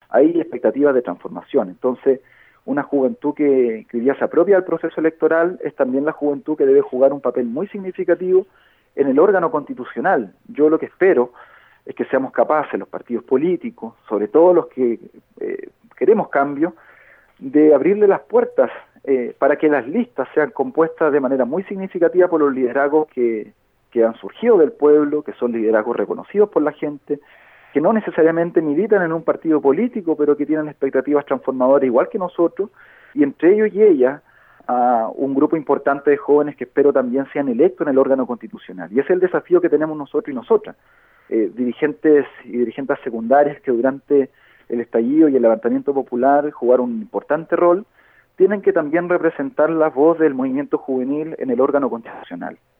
hay expectativas de transformación. Entonces, una juventud que hoy día se apropia del proceso electoral es también la juventud que debe jugar un papel muy significativo en el órgano constitucional. Yo lo que espero es que seamos capaces, los partidos políticos, sobre todo los que queremos cambio, de abrirle las puertas para que las listas sean compuestas de manera muy significativa por los liderazgos que han surgido del pueblo, que son liderazgos reconocidos por la gente, que no necesariamente militan en un partido político, pero que tienen expectativas transformadoras igual que nosotros, y entre ellos y ellas, a un grupo importante de jóvenes que espero también sean electos en el órgano constitucional. Y ese es el desafío que tenemos nosotros y nosotras, dirigentes y dirigentes secundarias que durante el estallido y el levantamiento popular jugaron un importante rol, tienen que también representar la voz del movimiento juvenil en el órgano constitucional.